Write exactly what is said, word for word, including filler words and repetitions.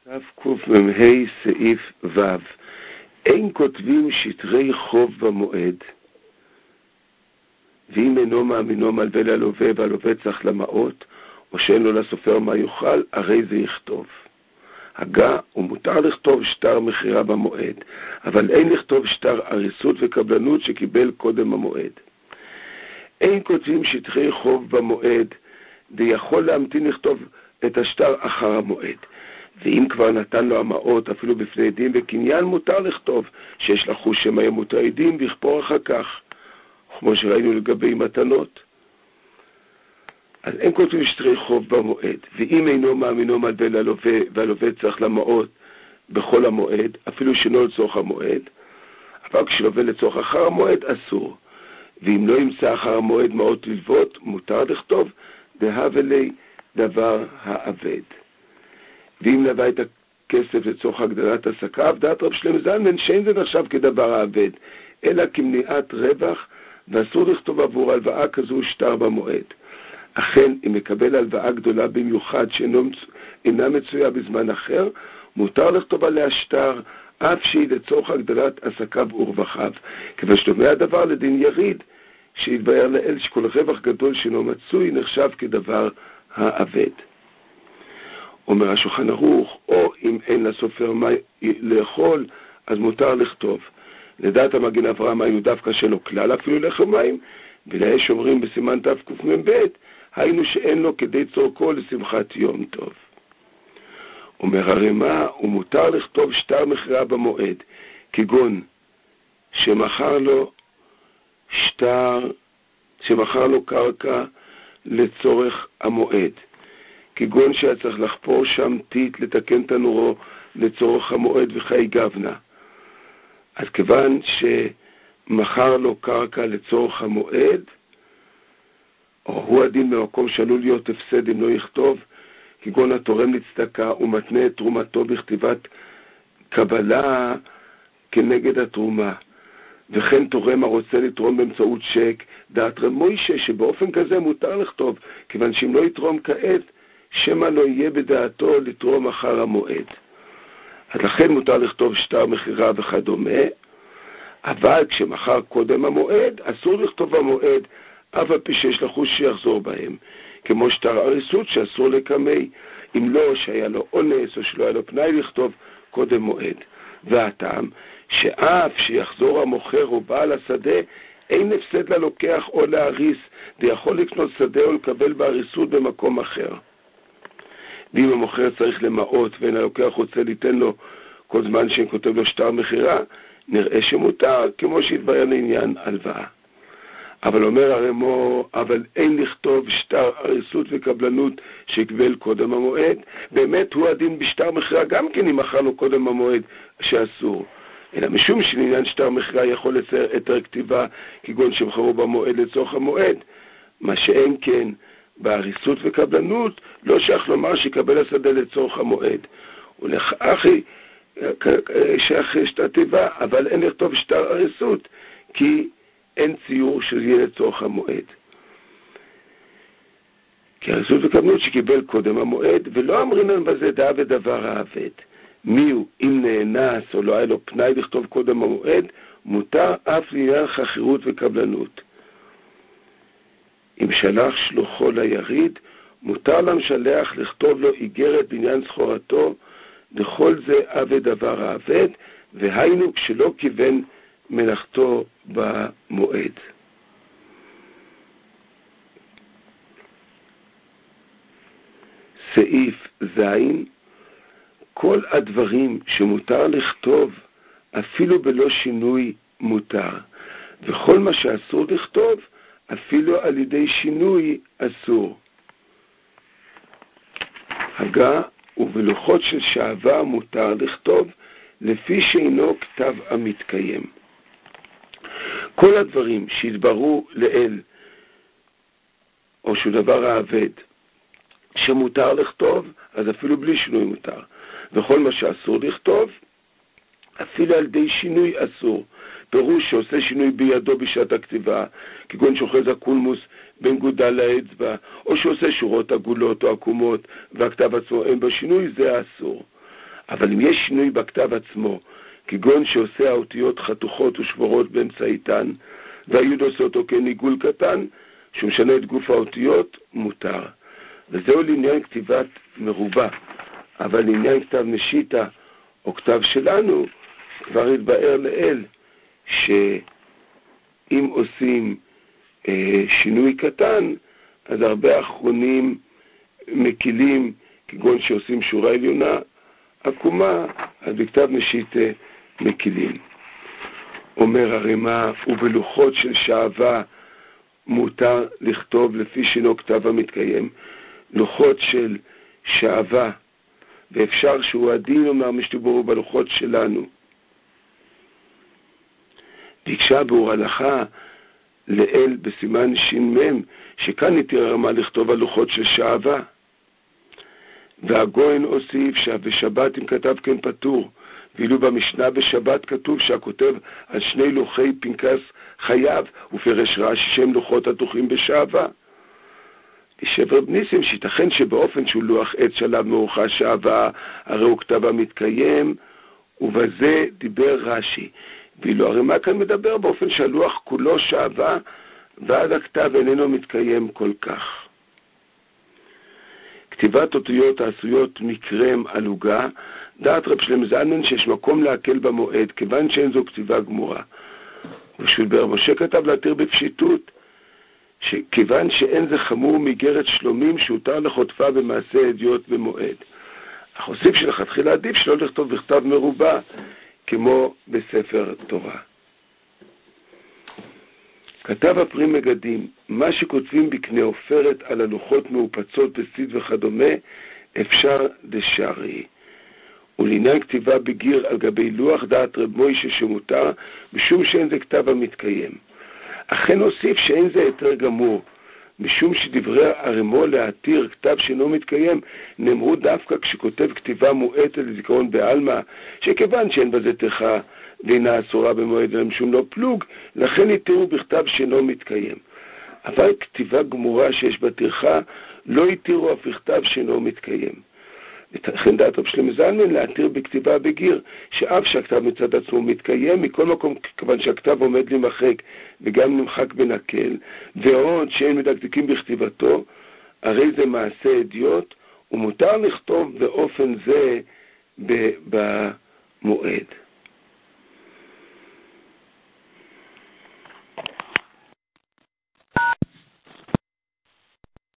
תקמ"ה סעיף ו' אין כותבים שטרי חוב במועד, ואם אינו מאמינו מלווה ללווה והלווה צריך למעות, או שאין לו לסופר מה יוכל, הרי זה יכתוב. הגה, הוא מותר לכתוב שטר מחירה במועד, אבל אין לכתוב שטר אריסות וקבלנות שקיבל קודם המועד. אין כותבים שטרי חוב במועד, ויכול להמתין לכתוב את השטר אחר המועד. ואם כבר נתן לו המעות, אפילו בפני עדים וקניין, מותר לכתוב שיש לחוש שמא ימות העדים ויכפור אחר כך, כמו שראינו לגבי מתנות. אז אין כותבים שטרי חוב במועד, ואם אינו מאמינו מלווה ללווה והלווה צריך למעות בכל המועד, אפילו שאינו לצורך המועד, אבל כשלווה לצורך אחר המועד אסור. ואם לא ימצא אחר המועד מעות ללוות, מותר לכתוב דהווה לי דבר האבד. ואם לווה את הכסף לצורך הגדלת עסקיו, דעת רב שלמה זלמן שאין זה נחשב כדבר האבד, אלא כמניעת רווח, ואסור לכתוב עבור הלוואה כזו שטר במועד. אכן, אם מקבל הלוואה גדולה במיוחד שאינה מצויה בזמן אחר, מותר לכתוב עליה שטר, אף שהיא לצורך הגדלת עסקיו ורווחיו, כיוון שדומה הדבר לדין יריד, שהתבהר לאל שכל רווח גדול שאינו מצוי נחשב כדבר האבד. אומר השולחן ערוך, או אם אין לסופר מה לאכול, אז מותר לכתוב. לדעת המגן אברהם היו דווקא שלו כלל אפילו לחם מים, ולאש אומרים בסימן תקמ"ב, היינו שאין לו כדי צורכו לשמחת יום טוב. אומר הרמ"א, ומותר לכתוב שטר מחירה במועד, כגון שמכר לו שטר, שמכר לו קרקע לצורך המועד, כגון שהיה צריך לחפור שם טיט לתקן תנורו לצורך המועד וחי גבנה. אז כיוון שמכר לו קרקע לצורך המועד, או הוא הדין במקום שעלול להיות הפסד אם לא יכתוב, כגון התורם לצדקה ומתנה את תרומתו בכתיבת קבלה כנגד התרומה, וכן תורם הרוצה לתרום באמצעות צ'ק, דעת רב מוישה שבאופן כזה מותר לכתוב, כיוון שאם לא יתרום כעת, שמא לא יהיה בדעתו לתרום אחר המועד. אז לכן מותר לכתוב שטר מחירה וכדומה, אבל כשמחר קודם המועד, אסור לכתוב במועד, אף על פי שיש לחוש שיחזור בהם, כמו שטר אריסות שאסור לקמי, אם לא שהיה לו אונס או שלא היה לו פנאי לכתוב קודם מועד. והטעם, שאף שיחזור המוכר או בעל השדה, אין הפסד ללוקח או להריס, ויכול לקנות שדה או לקבל באריסות במקום אחר. ואם המוכר צריך למעות ואין הלוקח רוצה ליתן לו כל זמן שכותב לו שטר מחירה, נראה שמותר, כמו שהתברר לעניין הלוואה. אבל אומר הרמו, אבל אין לכתוב שטר אריסות וקבלנות שקיבל קודם המועד, באמת הוא הדין בשטר מחירה גם כן אם מכר לו קודם המועד שאסור. אלא משום שלעניין שטר מחירה יכול לצייר היתר כתיבה כגון שמכרו במועד לצורך המועד, מה שאין כן באריסות וקבלנות לא שייך לומר שיקבל השדה לצורך המועד. ולכך שייך שטר תיבה, אבל אין לכתוב שטר אריסות כי אין ציור שיהיה לצורך המועד. כי אריסות וקבלנות שקיבל קודם המועד, ולא אמרינן בזה דעה ודבר האבד. מי הוא, אם נאנס או לא היה לו פנאי לכתוב קודם המועד, מותר אף לעניין חכירות וקבלנות. אם שלח שלוחו ליריד, מותר למשלח לכתוב לו איגרת בעניין סחורתו, לכל זה אבד דבר האבד, והיינו כשלא כיוון מלאכתו במועד. סעיף זין, כל הדברים שמותר לכתוב אפילו בלא שינוי מותר, וכל מה שאסור לכתוב אפילו על ידי שינוי אסור. הגה ובלוחות של שעבה מותר לכתוב לפי שאינו כתב המתקיים. כל הדברים שהתבררו לאל או שהוא דבר האבד שמותר לכתוב, אז אפילו בלי שינוי מותר. וכל מה שאסור לכתוב אפילו על ידי שינוי אסור. פירוש שעושה שינוי בידו בשעת הכתיבה, כגון שוחז הקולמוס בין גודל לאצבע, או שעושה שורות עגולות או עקומות והכתב עצמו אין בשינוי, זה אסור. אבל אם יש שינוי בכתב עצמו, כגון שעושה האותיות חתוכות ושבורות באמצעיתן, והיוד עושה אותו כניגול קטן, שהוא משנה את גוף האותיות, מותר. וזהו לעניין כתיבת מרובה. אבל לעניין כתב משיטה או כתב שלנו, כבר התבאר לאל, שאם עושים אה, שינוי קטן, אז הרבה אחרונים מקילים, כגון שעושים שורה עליונה, עקומה, אז בכתב משיטה מקילים. אומר הרמ"א, ובלוחות של שעבה מותר לכתוב לפי שינו כתב המתקיים. לוחות של שעבה, ואפשר שהוא הדין אומר משתברו בלוחות שלנו. ביקשה באור הלכה לאל בסימן ש"מ, שכאן נתיר הרמ"א לכתוב על לוחות של שעבה. והגויין הוסיף שבשבת אם כתב כן פטור, ואילו במשנה בשבת כתוב שהכותב על שני לוחי פנקס חייב, ופרש רש"י שהם לוחות התוחים בשעבה. שבר בניסים שיתכן שבאופן שהוא לוח עץ שלב מאורחה שעבה, הרי הוא כתב המתקיים, ובזה דיבר רש"י. ואילו הרמ"א כאן מדבר באופן שהלוח כולו שעבה, ועד הכתב איננו מתקיים כל כך. כתיבת אותיות העשויות מקרם על עוגה, דעת רב שלמה זלמן שיש מקום להקל במועד, כיוון שאין זו כתיבה גמורה. ושול בר משה כתב להתיר בפשיטות, כיוון שאין זה חמור מאיגרת שלומים שהותר לחוטפה במעשה אדיוט במועד. אך הוסיף שלכתחילה עדיף שלא לכתוב בכתב מרובה, כמו בספר תורה. כתב הפרי מגדים, מה שכותבים בקנה עופרת על הלוחות מאופצות בסיד וכדומה, אפשר דשארי. ולעניין כתיבה בגיר על גבי לוח דעת רב מוישה שמותר, משום שאין זה כתב המתקיים. אכן הוסיף שאין זה יותר גמור, משום שדברי הרמ"א להתיר כתב שאינו מתקיים, נאמרו דווקא כשכותב כתיבה מועטת לזיכרון בעלמא, שכיוון שאין בזה טרחה ואינה אסורה במועד אלא משום לא פלוג, לכן התירו בכתב שאינו מתקיים. אבל כתיבה גמורה שיש בה טרחה, לא התירו אף בכתב שאינו מתקיים. לכן דעת רב שלמה זלמן להתיר בכתיבה בגיר, שאף שהכתב מצד עצמו מתקיים, מכל מקום כיוון שהכתב עומד להימחק וגם נמחק בנקל, ועוד שאין מדקדקים בכתיבתו, הרי זה מעשה אדיוט, ומותר לכתוב באופן זה במועד.